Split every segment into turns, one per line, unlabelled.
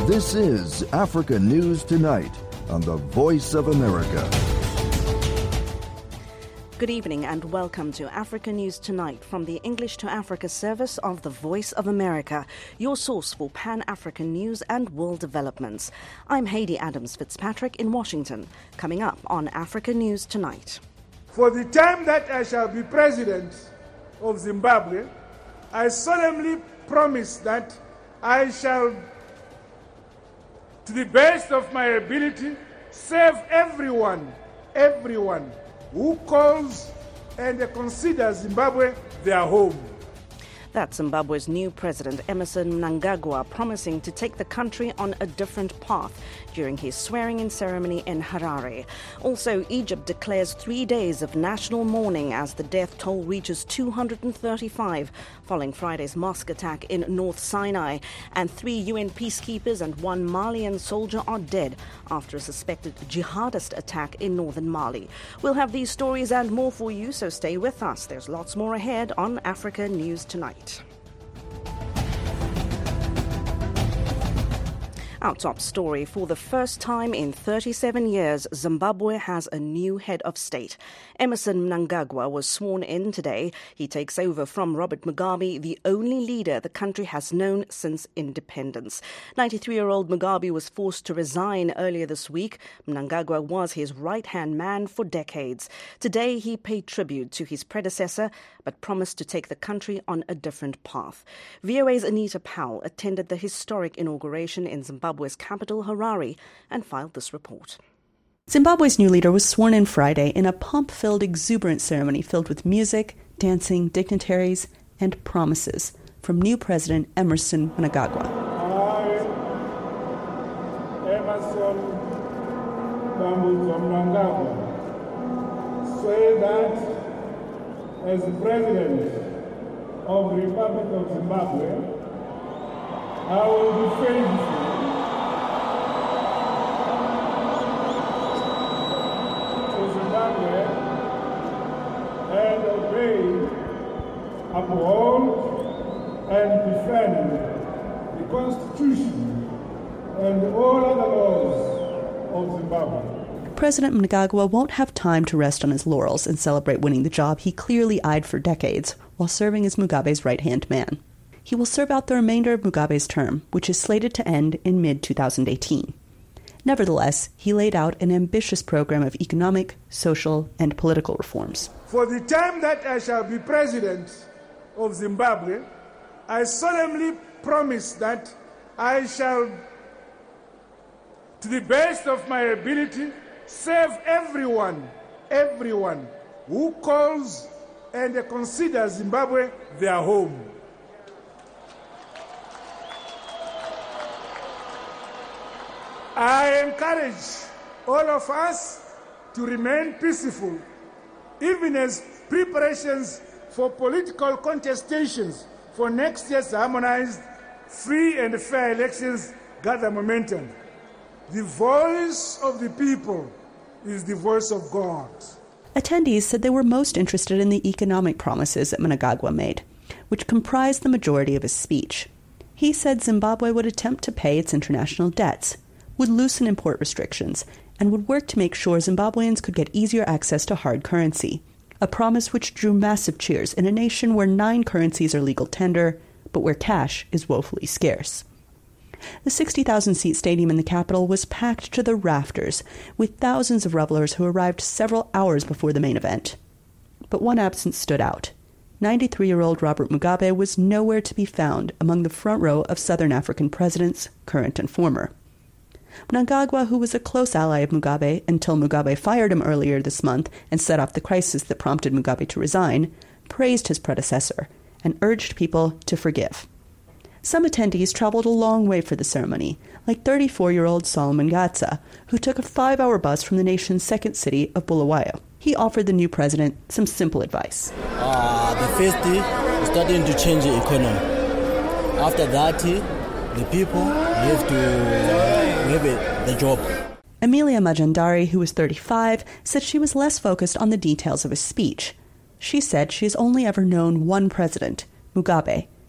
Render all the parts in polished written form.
This is Africa News Tonight on the Voice of America.
Good evening and welcome to Africa News Tonight from the English to Africa service of the Voice of America, your source for Pan-African news and world developments. I'm Haydee Adams-Fitzpatrick in Washington, coming up on Africa News Tonight.
For the time that I shall be president of Zimbabwe, I solemnly promise that I shall, to the best of my ability, serve everyone who calls and considers Zimbabwe their home.
That's Zimbabwe's new president, Emmerson Mnangagwa, promising to take the country on a different path during his swearing-in ceremony in Harare. Also, Egypt declares 3 days of national mourning as the death toll reaches 235 following Friday's mosque attack in North Sinai. And 3 UN peacekeepers and 1 Malian soldier are dead after a suspected jihadist attack in northern Mali. We'll have these stories and more for you, so stay with us. There's lots more ahead on Africa News Tonight. Our top story: for the first time in 37 years, Zimbabwe has a new head of state. Emmerson Mnangagwa was sworn in today. He takes over from Robert Mugabe, the only leader the country has known since independence. 93-year-old Mugabe was forced to resign earlier this week. Mnangagwa was his right-hand man for decades. Today, he paid tribute to his predecessor, but promised to take the country on a different path. VOA's Anita Powell attended the historic inauguration in Zimbabwe's capital, Harare, and filed this report.
Zimbabwe's new leader was sworn in Friday in a pomp-filled, exuberant ceremony filled with music, dancing, dignitaries, and promises from new President Emmerson Mnangagwa.
I, Emmerson Mnangagwa, say that as the President of the Republic of Zimbabwe, I will be faithful and obey, uphold, and defend the Constitution and all other laws of Zimbabwe.
President Mnangagwa won't have time to rest on his laurels and celebrate winning the job he clearly eyed for decades while serving as Mugabe's right-hand man. He will serve out the remainder of Mugabe's term, which is slated to end in mid-2018. Nevertheless, he laid out an ambitious program of economic, social, and political reforms.
For the time that I shall be president of Zimbabwe, I solemnly promise that I shall, to the best of my ability, serve everyone who calls and considers Zimbabwe their home. I encourage all of us to remain peaceful, even as preparations for political contestations for next year's harmonized, free and fair elections gather momentum. The voice of the people is the voice of God.
Attendees said they were most interested in the economic promises that Mnangagwa made, which comprised the majority of his speech. He said Zimbabwe would attempt to pay its international debts, would loosen import restrictions, and would work to make sure Zimbabweans could get easier access to hard currency, a promise which drew massive cheers in a nation where 9 currencies are legal tender, but where cash is woefully scarce. The 60,000-seat stadium in the capital was packed to the rafters, with thousands of revelers who arrived several hours before the main event. But one absence stood out. 93-year-old Robert Mugabe was nowhere to be found among the front row of Southern African presidents, current and former. Mnangagwa, who was a close ally of Mugabe until Mugabe fired him earlier this month and set off the crisis that prompted Mugabe to resign, praised his predecessor and urged people to forgive. Some attendees traveled a long way for the ceremony, like 34-year-old Solomon Gatsa, who took a 5-hour bus from the nation's second city of Bulawayo. He offered the new president some simple advice.
The first thing is starting to change the economy. After that, the people have to have the job.
Amelia Majandari, who was 35, said she was less focused on the details of his speech. She said she has only ever known one president, Mugabe,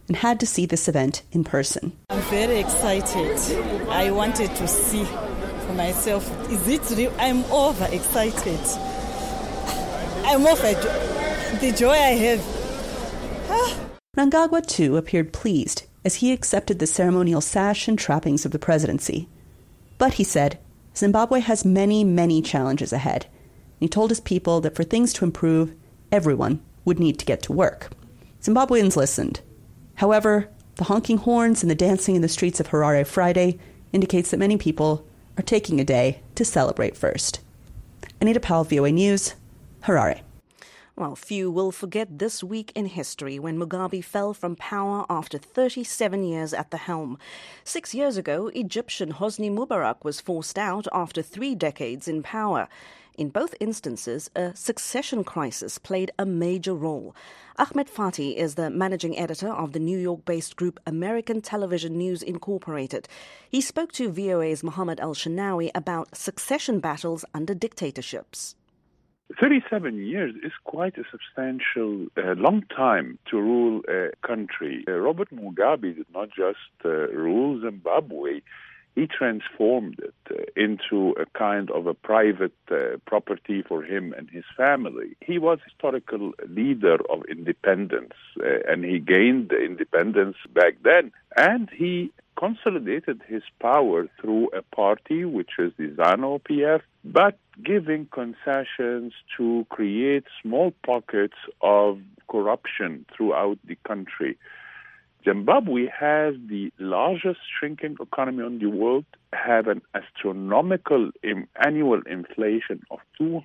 and had to see this event in person.
I'm very excited. I wanted to see for myself. Is it real? I'm overexcited. I'm the joy I have.
Mnangagwa, too, appeared pleased as he accepted the ceremonial sash and trappings of the presidency. But, he said, Zimbabwe has many, many challenges ahead. He told his people that for things to improve, everyone would need to get to work. Zimbabweans listened. However, the honking horns and the dancing in the streets of Harare Friday indicates that many people are taking a day to celebrate first. Anita Powell, VOA News, Harare.
Well, few will forget this week in history when Mugabe fell from power after 37 years at the helm. 6 years ago, Egyptian Hosni Mubarak was forced out after 3 decades in power. In both instances, a succession crisis played a major role. Ahmed Fati is the managing editor of the New York-based group American Television News Incorporated. He spoke to VOA's Mohammed El-Shanawi about succession battles under dictatorships.
37 years is quite a substantial, long time to rule a country. Robert Mugabe did not just rule Zimbabwe, he transformed it into a kind of a private property for him and his family. He was a historical leader of independence, and he gained the independence back then. And he consolidated his power through a party, which is the ZANU-PF, but giving concessions to create small pockets of corruption throughout the country. Zimbabwe has the largest shrinking economy in the world, have an astronomical annual inflation of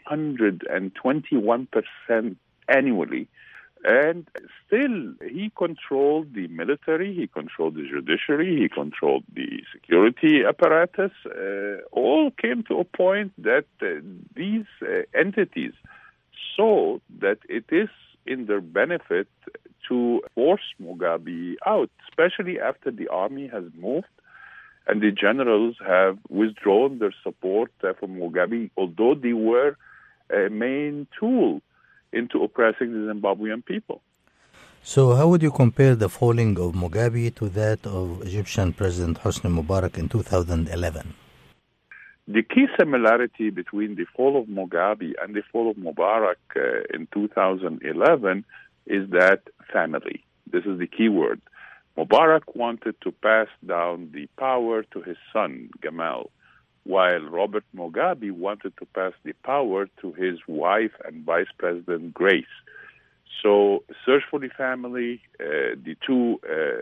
221% annually. And still, he controlled the military, he controlled the judiciary, he controlled the security apparatus. All came to a point that these entities saw that it is in their benefit to force Mugabe out, especially after the army has moved and the generals have withdrawn their support for Mugabe, although they were a main tool into oppressing the Zimbabwean people.
So how would you compare the falling of Mugabe to that of Egyptian President Hosni Mubarak in 2011?
The key similarity between the fall of Mugabe and the fall of Mubarak in 2011 is that family. This is the key word. Mubarak wanted to pass down the power to his son, Gamal, while Robert Mugabe wanted to pass the power to his wife and Vice President Grace. So, search for the family, the two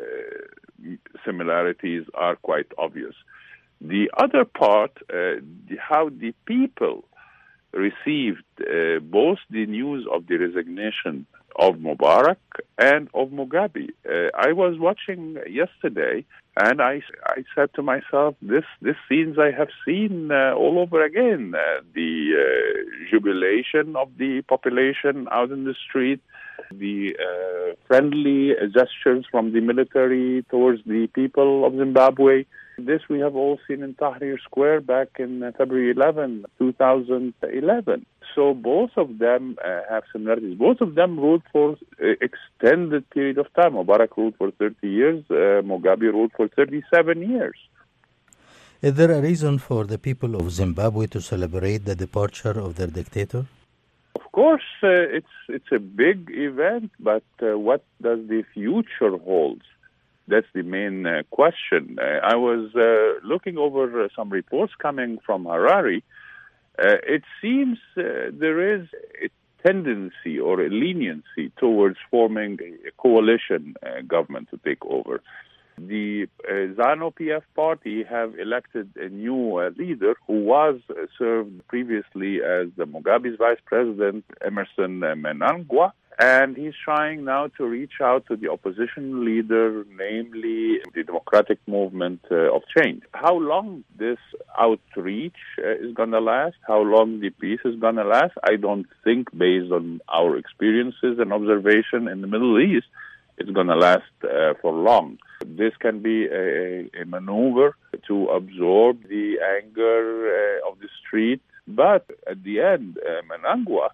similarities are quite obvious. The other part, how the people received both the news of the resignation of Mubarak and of Mugabe. I was watching yesterday, and I said to myself, this scenes I have seen all over again. The jubilation of the population out in the street, the friendly gestures from the military towards the people of Zimbabwe. This we have all seen in Tahrir Square back in February 11, 2011. So both of them have similarities. Both of them ruled for extended period of time. Mubarak ruled for 30 years. Mugabe ruled for 37 years.
Is there a reason for the people of Zimbabwe to celebrate the departure of their dictator?
Of course, it's a big event, but what does the future hold? That's the main question. I was looking over some reports coming from Harare. It seems there is a tendency or a leniency towards forming a coalition government to take over. The ZANU-PF party have elected a new leader who was served previously as the Mugabe's vice president, Emmerson Mnangagwa, and he's trying now to reach out to the opposition leader, namely the Democratic Movement of Change. How long this outreach is going to last, how long the peace is going to last, I don't think, based on our experiences and observation in the Middle East, it's going to last for long. This can be a maneuver to absorb the anger of the street, but at the end, Mnangagwa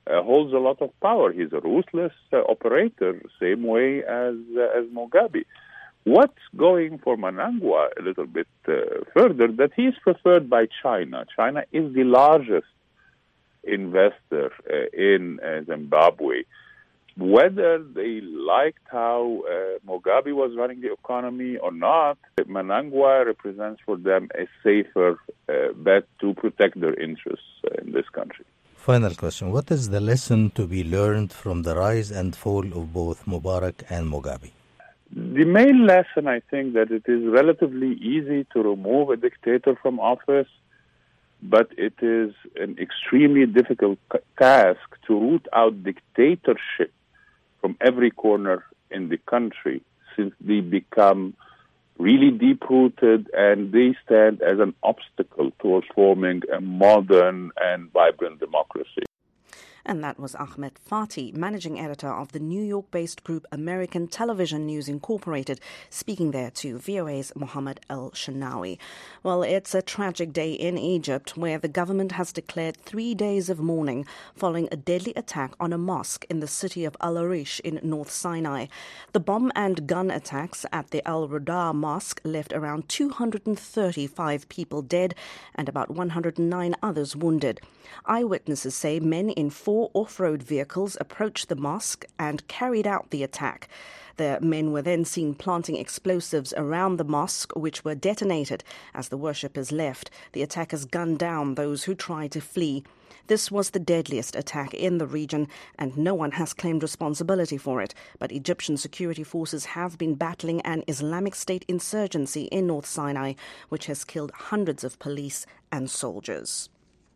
holds a lot of power. He's a ruthless operator, same way as Mugabe. What's going for Mnangagwa a little bit further, that he is preferred by China. China is the largest investor in Zimbabwe. Whether they liked how Mugabe was running the economy or not, Mnangagwa represents for them a safer bet to protect their interests in this country.
Final question. What is the lesson to be learned from the rise and fall of both Mubarak and Mugabe?
The main lesson, I think, that it is relatively easy to remove a dictator from office, but it is an extremely difficult task to root out dictatorship from every corner in the country, since they become really deep-rooted and they stand as an obstacle towards forming a modern and vibrant democracy.
And that was Ahmed Fati, managing editor of the New York-based group American Television News Incorporated, speaking there to VOA's Mohammed El-Shanawi. Well, it's a tragic day in Egypt where the government has declared 3 days of mourning following a deadly attack on a mosque in the city of Al Arish in North Sinai. The bomb and gun attacks at the Al Rada Mosque left around 235 people dead and about 109 others wounded. Eyewitnesses say men in 4 off-road vehicles approached the mosque and carried out the attack. The men were then seen planting explosives around the mosque, which were detonated as the worshippers left. The attackers gunned down those who tried to flee. This was the deadliest attack in the region, and no one has claimed responsibility for it. But Egyptian security forces have been battling an Islamic State insurgency in North Sinai, which has killed hundreds of police and soldiers.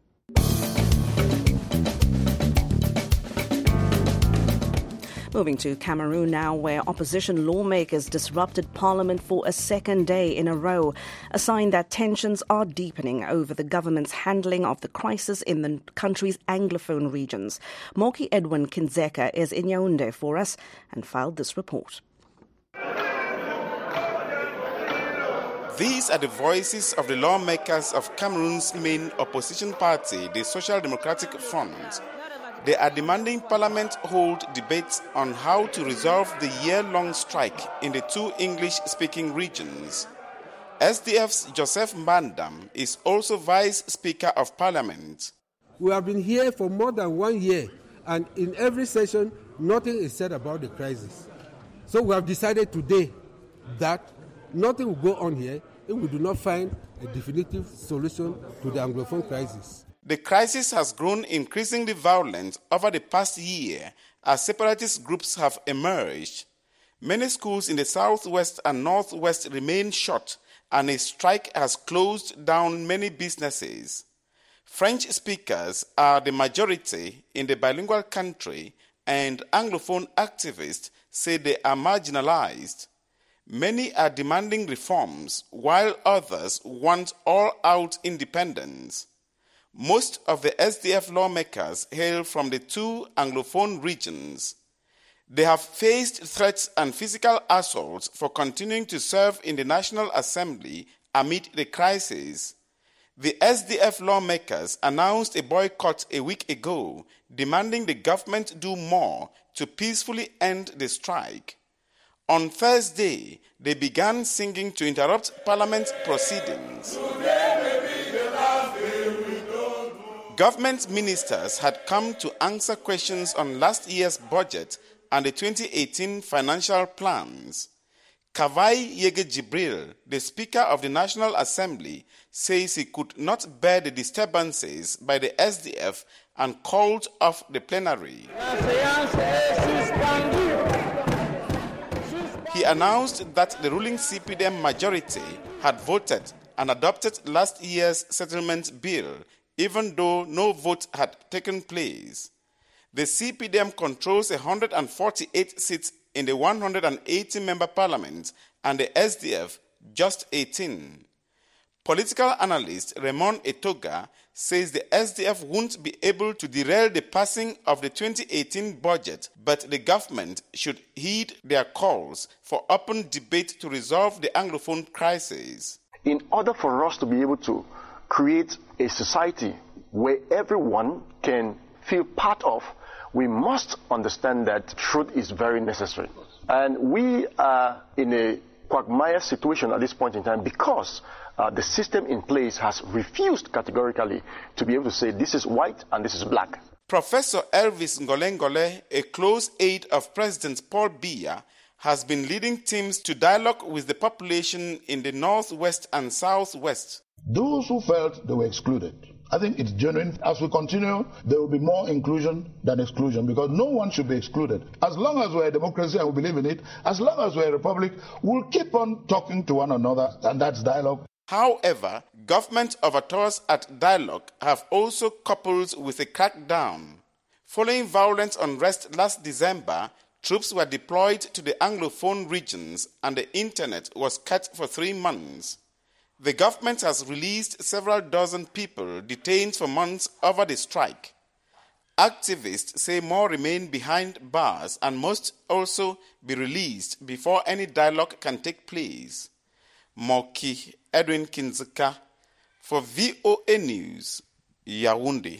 Moving to Cameroon now, where opposition lawmakers disrupted parliament for a second day in a row, a sign that tensions are deepening over the government's handling of the crisis in the country's Anglophone regions. Moki Edwin Kinzeka is in Yaoundé for us and filed this report.
These are the voices of the lawmakers of Cameroon's main opposition party, the Social Democratic Front. They are demanding Parliament hold debates on how to resolve the year-long strike in the 2 English-speaking regions. SDF's Joseph Mbandam is also Vice Speaker of Parliament.
We have been here for more than 1 year, and in every session, nothing is said about the crisis. So we have decided today that nothing will go on here if we do not find a definitive solution to the Anglophone crisis.
The crisis has grown increasingly violent over the past year as separatist groups have emerged. Many schools in the southwest and northwest remain shut, and a strike has closed down many businesses. French speakers are the majority in the bilingual country, and Anglophone activists say they are marginalized. Many are demanding reforms, while others want all-out independence. Most of the SDF lawmakers hail from the 2 Anglophone regions. They have faced threats and physical assaults for continuing to serve in the National Assembly amid the crisis. The SDF lawmakers announced a boycott a week ago, demanding the government do more to peacefully end the strike. On Thursday, they began singing to interrupt Parliament proceedings. Government ministers had come to answer questions on last year's budget and the 2018 financial plans. Kavai Yege Jibril, the Speaker of the National Assembly, says he could not bear the disturbances by the SDF and called off the plenary. He announced that the ruling CPDM majority had voted and adopted last year's settlement bill, even though no vote had taken place. The CPDM controls 148 seats in the 180-member parliament and the SDF just 18. Political analyst Raymond Etoga says the SDF won't be able to derail the passing of the 2018 budget, but the government should heed their calls for open debate to resolve the Anglophone crisis.
In order for us to be able to create a society where everyone can feel part of we must understand that truth is very necessary. And we are in a quagmire situation at this point in time because the system in place has refused categorically to be able to say this is white and this is black.
Professor Elvis Ngolengole, a close aide of President Paul Biya, has been leading teams to dialogue with the population in the northwest and southwest.
Those who felt they were excluded, I think it's genuine. As we continue, there will be more inclusion than exclusion because no one should be excluded. As long as we're a democracy and we believe in it, as long as we're a republic, we'll keep on talking to one another, and that's dialogue.
However, government overtures at dialogue have also coupled with a crackdown. Following violent unrest last December, troops were deployed to the Anglophone regions and the internet was cut for 3 months. The government has released several dozen people detained for months over the strike. Activists say more remain behind bars and must also be released before any dialogue can take place. Moki Edwin Kinzeka for VOA News, Yaoundé.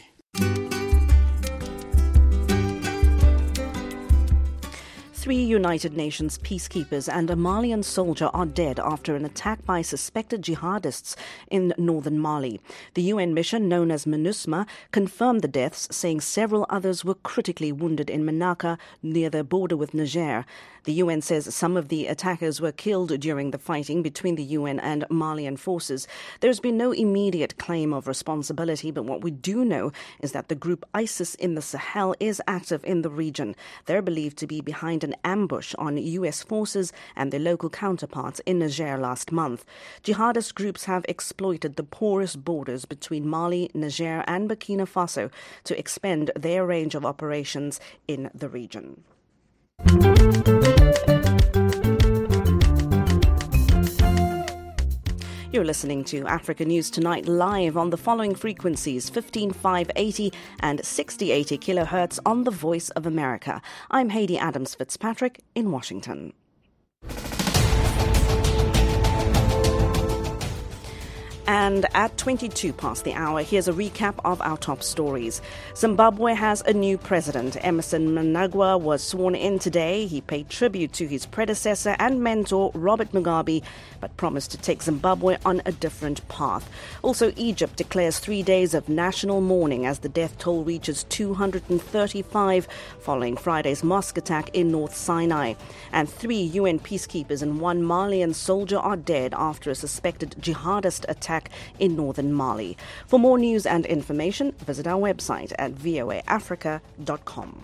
Three United Nations peacekeepers and a Malian soldier are dead after an attack by suspected jihadists in northern Mali. The UN mission, known as MINUSMA, confirmed the deaths, saying several others were critically wounded in Menaka, near the border with Niger. The UN says some of the attackers were killed during the fighting between the UN and Malian forces. There's been no immediate claim of responsibility, but what we do know is that the group ISIS in the Sahel is active in the region. They're believed to be behind an ambush on US forces and their local counterparts in Niger last month. Jihadist groups have exploited the porous borders between Mali, Niger and Burkina Faso to expand their range of operations in the region. You're listening to Africa News Tonight live on the following frequencies: 15580 and 6080 kilohertz on The Voice of America. I'm Haiti Adams Fitzpatrick in Washington. And at 22 past the hour, here's a recap of our top stories. Zimbabwe has a new president. Emmerson Mnangagwa was sworn in today. He paid tribute to his predecessor and mentor, Robert Mugabe, but promised to take Zimbabwe on a different path. Also, Egypt declares 3 days of national mourning as the death toll reaches 235 following Friday's mosque attack in North Sinai. And 3 UN peacekeepers and 1 Malian soldier are dead after a suspected jihadist attack in northern Mali. For more news and information, visit our website at voaafrica.com.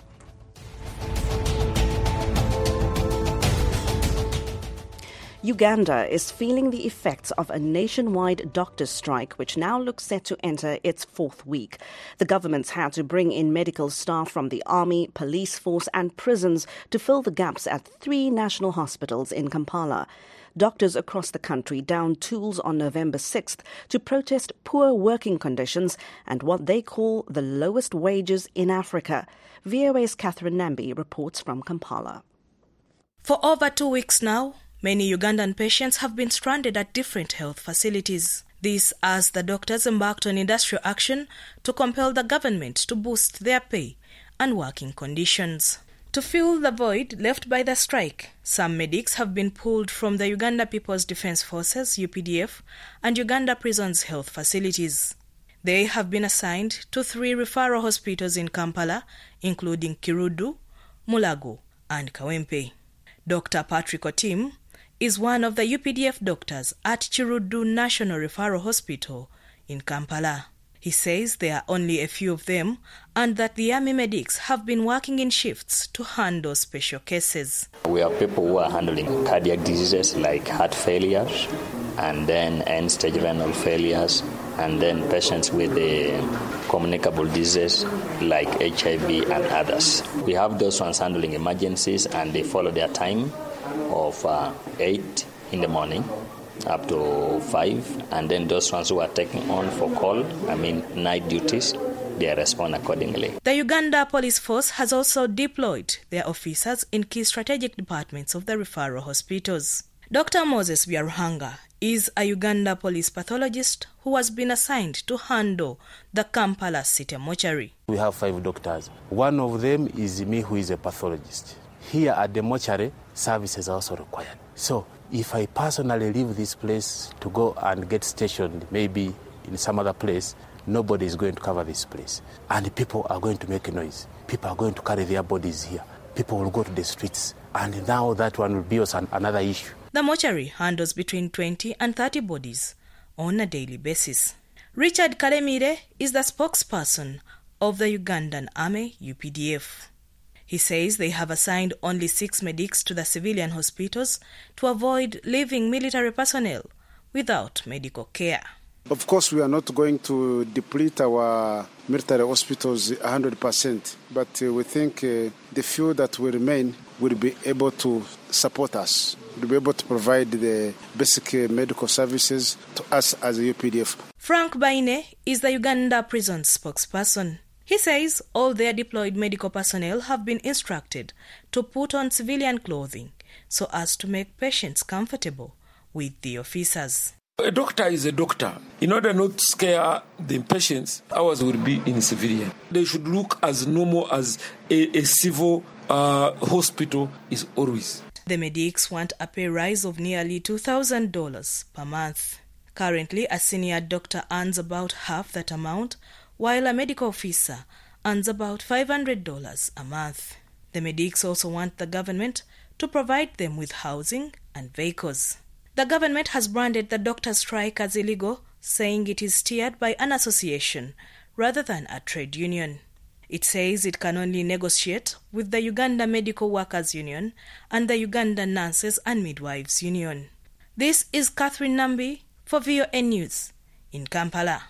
Uganda is feeling the effects of a nationwide doctors' strike, which now looks set to enter its 4th week. The government's had to bring in medical staff from the army, police force and prisons to fill the gaps at 3 national hospitals in Kampala. Doctors across the country downed tools on November 6th to protest poor working conditions and what they call the lowest wages in Africa. VOA's Catherine Nambi reports from Kampala.
For over 2 weeks now, many Ugandan patients have been stranded at different health facilities. This as the doctors embarked on industrial action to compel the government to boost their pay and working conditions. To fill the void left by the strike, some medics have been pulled from the Uganda People's Defence Forces, UPDF, and Uganda Prisons health facilities. They have been assigned to 3 referral hospitals in Kampala, including Kirudu, Mulago, and Kawempe. Dr. Patrick Otim is one of the UPDF doctors at Kirudu National Referral Hospital in Kampala. He says there are only a few of them and that the army medics have been working in shifts to handle special cases.
We have people who are handling cardiac diseases like heart failures and then end-stage renal failures and then patients with communicable diseases like HIV and others. We have those ones handling emergencies and they follow their time of 8 in the morning up to 5, and then those ones who are taking on for call, night duties, they respond accordingly.
The Uganda Police Force has also deployed their officers in key strategic departments of the referral hospitals. Dr. Moses Byaruhanga is a Uganda police pathologist who has been assigned to handle the Kampala City mortuary.
We have 5 doctors. One of them is me, who is a pathologist. Here at the mortuary, services are also required. So if I personally leave this place to go and get stationed maybe in some other place, nobody is going to cover this place. And people are going to make a noise. People are going to carry their bodies here. People will go to the streets. And now that one will be also another issue.
The mortuary handles between 20 and 30 bodies on a daily basis. Richard Karemire is the spokesperson of the Ugandan Army, UPDF. He says they have assigned only 6 medics to the civilian hospitals to avoid leaving military personnel without medical care.
Of course, we are not going to deplete our military hospitals 100%, but we think the few that will remain will be able to support us, will be able to provide the basic medical services to us as a UPDF.
Frank Baine is the Uganda prison spokesperson. He says all their deployed medical personnel have been instructed to put on civilian clothing so as to make patients comfortable with the officers.
A doctor is a doctor. In order not to scare the patients, ours will be in civilian. They should look as normal as a civil hospital is always.
The medics want a pay rise of nearly $2,000 per month. Currently, a senior doctor earns about half that amount, while a medical officer earns about $500 a month. The medics also want the government to provide them with housing and vehicles. The government has branded the doctor strike as illegal, saying it is steered by an association rather than a trade union. It says it can only negotiate with the Uganda Medical Workers Union and the Uganda Nurses and Midwives Union. This is Catherine Nambi for VOA News in Kampala.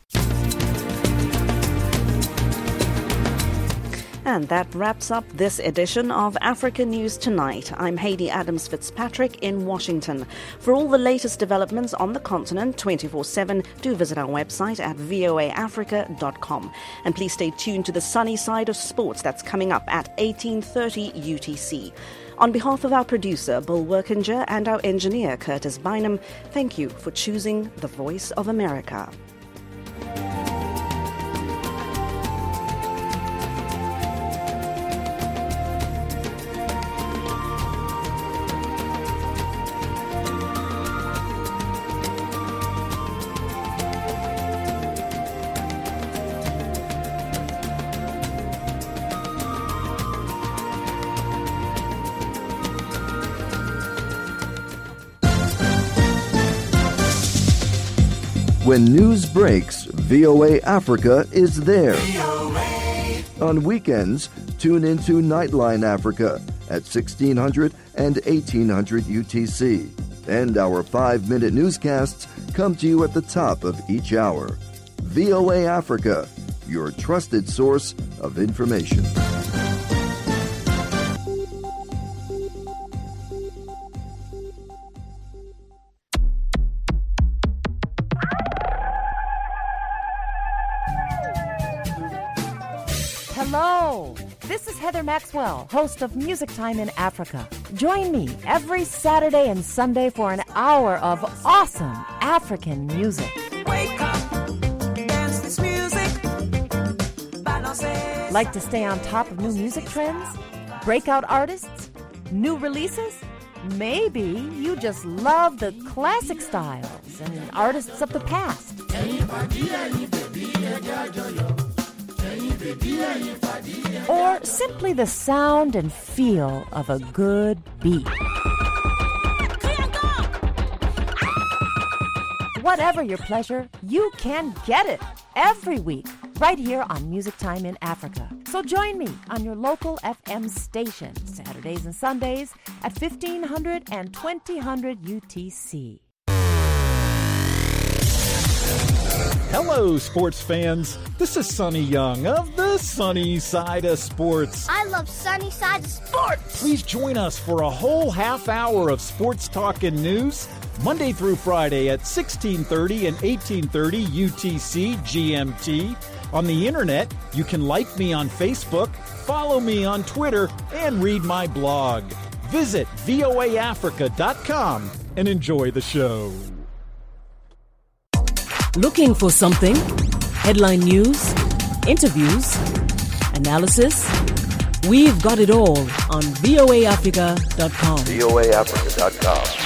And that wraps up this edition of Africa News Tonight. I'm Hayley Adams Fitzpatrick in Washington. For all the latest developments on the continent 24/7, do visit our website at voaafrica.com. And please stay tuned to the sunny side of sports that's coming up at 18:30 UTC. On behalf of our producer, Bill Workinger, and our engineer, Curtis Bynum, thank you for choosing the Voice of America.
When news breaks, VOA Africa is there. On weekends, tune into Nightline Africa at 1600 and 1800 UTC. And our 5-minute newscasts come to you at the top of each hour. VOA Africa, your trusted source of information.
Hello, this is Heather Maxwell, host of Music Time in Africa. Join me every Saturday and Sunday for an hour of awesome African music.
Wake up, dance this music.
Like to stay on top of new music trends? Breakout artists? New releases? Maybe you just love the classic styles and artists of the past. Or simply the sound and feel of a good beat. Whatever your pleasure, you can get it every week right here on Music Time in Africa. So join me on your local FM station Saturdays and Sundays at 1500 and 2000 UTC.
Hello, sports fans. This is Sonny Young of the Sunny Side of Sports.
I love Sunny Side of Sports.
Please join us for a whole half hour of sports talk and news, Monday through Friday at 1630 and 1830 UTC GMT. On the internet, you can like me on Facebook, follow me on Twitter, and read my blog. Visit voaafrica.com and enjoy the show.
Looking for something? Headline news, interviews, analysis? We've got it all on voaafrica.com.
voaafrica.com.